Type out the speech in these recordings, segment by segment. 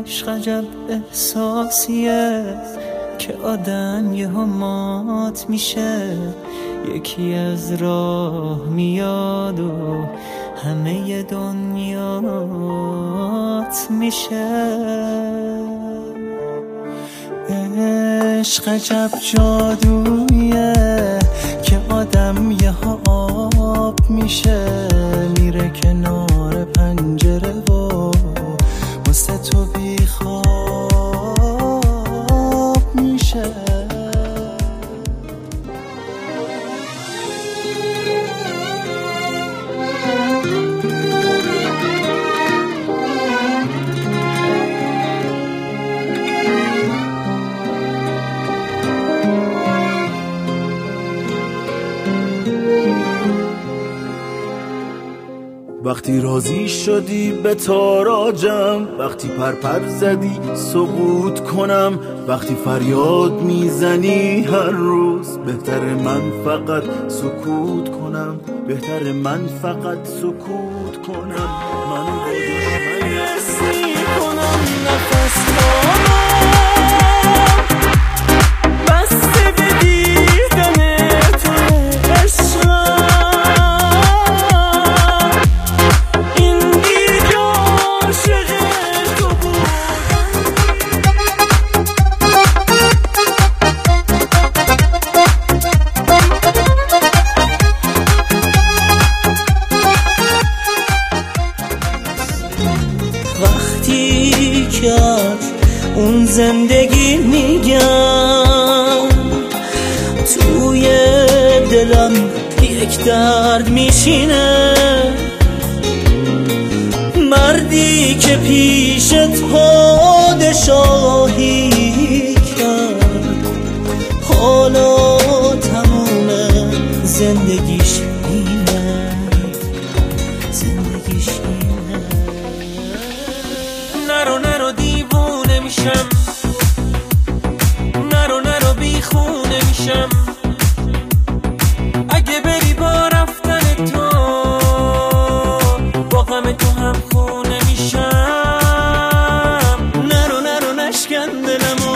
عشق عجب احساسیه که آدم یهو مات میشه، یکی از راه میاد و همه دنیات میشه. عشق عجب جادویه که آدم یهو آب میشه، میره کنار پنجره و واسه تو بیخواب میشه. وقتی راضی شدی به تاراجم، وقتی پرپر زدی سقوط کنم، وقتی فریاد میزنی هر روز، بهتر من فقط سکوت کنم، بهتر من فقط سکوت کنم. منو حسی کنم نفس کنم بسته به دیدن تو عشقم، این دیگه عاشق تو وقتی که اون زندگی میگم توی دلم یک درد میشینه، مردی که پیشت پادشاهی کرد حالا تموم زندگیش اینه، زندگیش اینه. نرو نرو دیوونه میشم، نرو نرو بیخونه میشم، اگه بری با رفتن تو با غم تو هم خونه میشم. نرو نرو نشکن دلمو،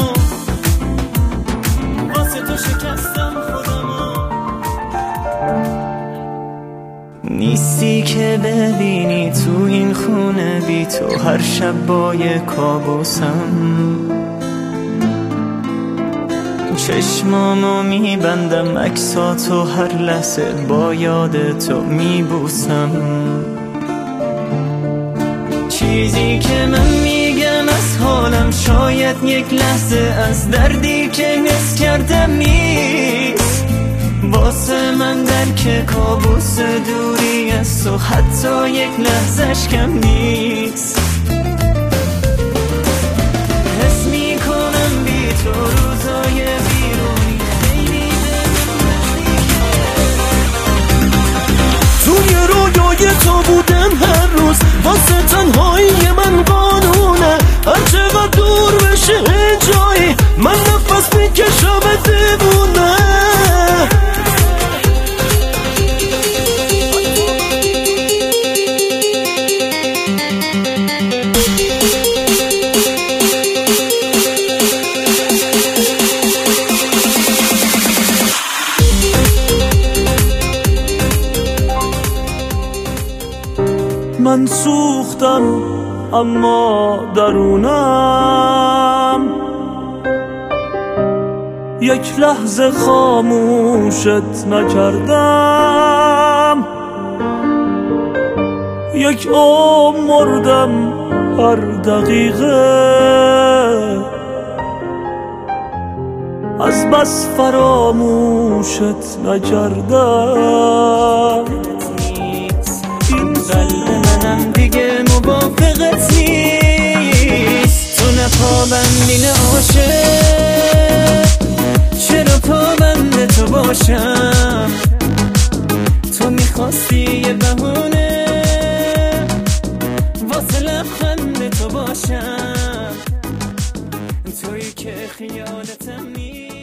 واسه تو شکستم خودمو. نیستی که ببینی تو این خونه بی تو هر شب با یه کابوسم، چشمامو میبندم عکساتو هر لحظه با یاد تو میبوسم. چیزی که من میگم از حالم شاید یک لحظه از دردی که حس کردم نیست، واسه من درک کابوس دوری از تو حتی یک لحظهش کم نیست. حس میکنم بی تو روزای بیرونی خیلی توی رویای تو بودم هر روز، واسه تنهایی من قانونه، هر چقدر دور بشه جایی من نفس میکشم دیوونه. من سوختم اما درونم یک لحظه خاموشت نکردم، یک عمر مردم هر دقیقه از بس فراموشت نکردم. این قلب منم دیگه موافقت نیست، تو نه پابندی نه عاشق، چرا پابند تو باشم؟ تو میخواستی یه بهونه واسه لبخند تو باشم، تویی که خیالتم نیست.